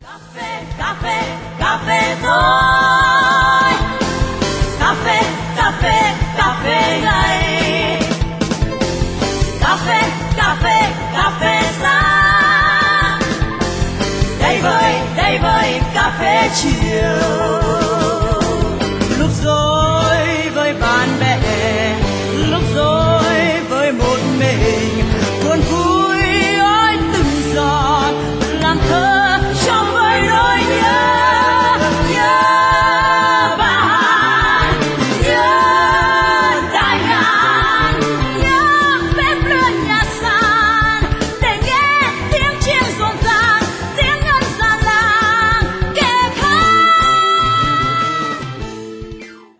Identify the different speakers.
Speaker 1: cà phê, cà phê thôi. Cà phê, cà phê, cà phê ngày. Cà phê, cà phê, cà phê sáng. Đây với cà phê chiều. Lúc rối với bạn bè, lúc rối với một mình, cuốn cuốn